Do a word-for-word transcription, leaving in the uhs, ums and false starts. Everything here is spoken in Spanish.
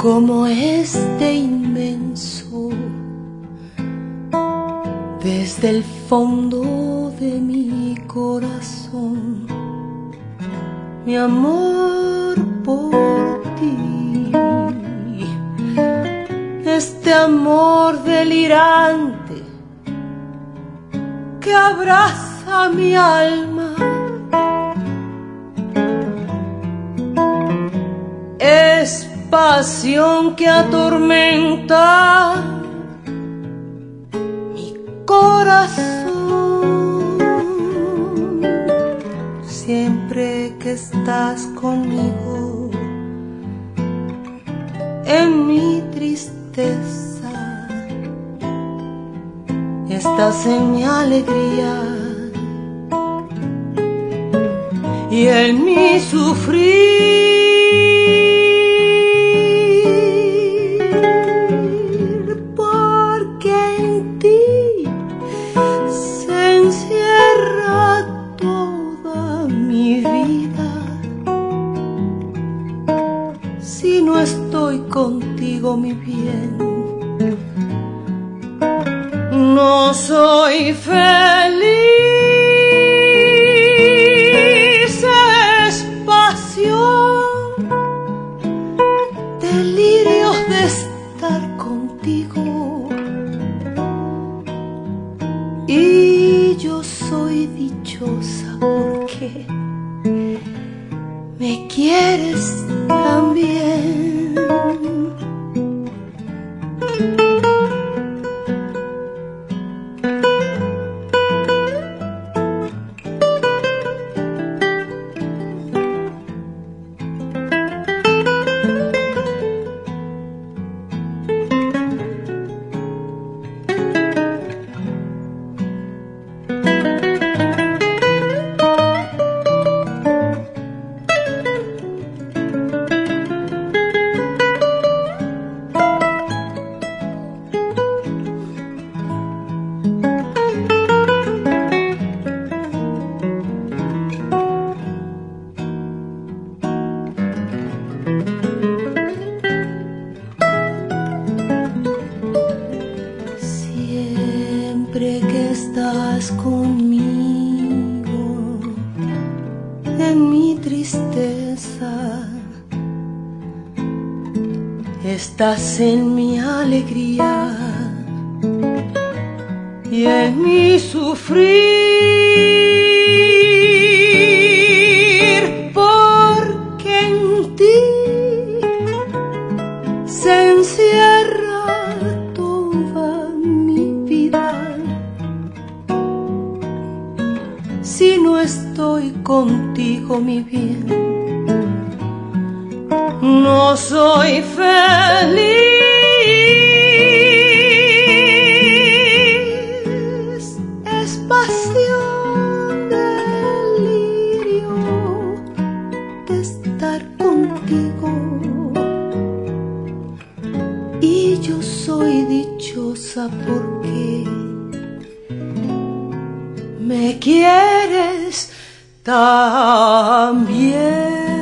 como este inmenso, desde el fondo de mi corazón, mi amor por ti, este amor delirante que abraza mi alma, es pasión que atormenta mi corazón. Siempre que estás conmigo, en mi tristeza, estás en mi alegría y en mi sufrir. Si no estoy contigo, mi bien, no soy feliz. Es pasión, delirios de estar contigo, y yo soy dichosa porque me quieres también. Siempre que estás conmigo, en mi tristeza, estás en mi alegría y en mi sufrir, porque en ti se encierra toda mi vida. Si no estoy contigo, mi bien, no soy feliz. Es pasión, delirio de estar contigo, y yo soy dichosa porque me quieres también.